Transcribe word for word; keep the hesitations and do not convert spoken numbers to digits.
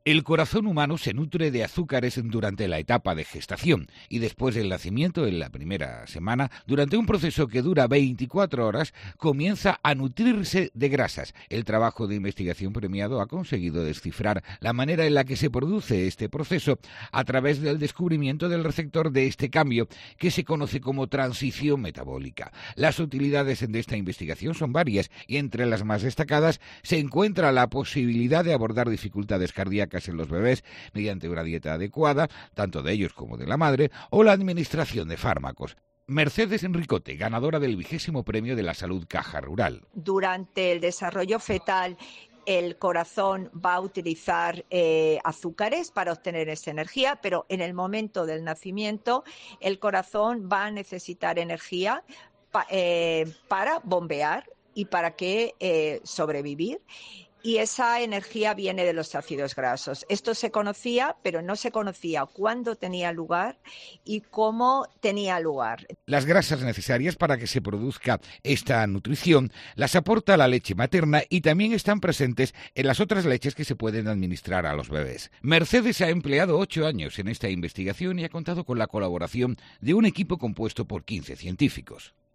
El corazón humano se nutre de azúcares durante la etapa de gestación y después del nacimiento, en la primera semana, durante un proceso que dura veinticuatro horas, comienza a nutrirse de grasas. El trabajo de investigación premiado ha conseguido descifrar la manera en la que se produce este proceso a través del descubrimiento del receptor de este cambio, que se conoce como transición metabólica. Las utilidades de esta investigación son varias y entre las más destacadas se encuentra la posibilidad de abordar dificultades cardíacas en los bebés mediante una dieta adecuada, tanto de ellos como de la madre, o la administración de fármacos. Mercedes Enricote, ganadora del vigésimo premio de la salud Caja Rural. Durante el desarrollo fetal, el corazón va a utilizar eh, azúcares para obtener esa energía, pero en el momento del nacimiento, el corazón va a necesitar energía pa, eh, para bombear y para que eh, sobrevivir. Y esa energía viene de los ácidos grasos. Esto se conocía, pero no se conocía cuándo tenía lugar y cómo tenía lugar. Las grasas necesarias para que se produzca esta nutrición las aporta la leche materna y también están presentes en las otras leches que se pueden administrar a los bebés. Mercedes ha empleado ocho años en esta investigación y ha contado con la colaboración de un equipo compuesto por quince científicos.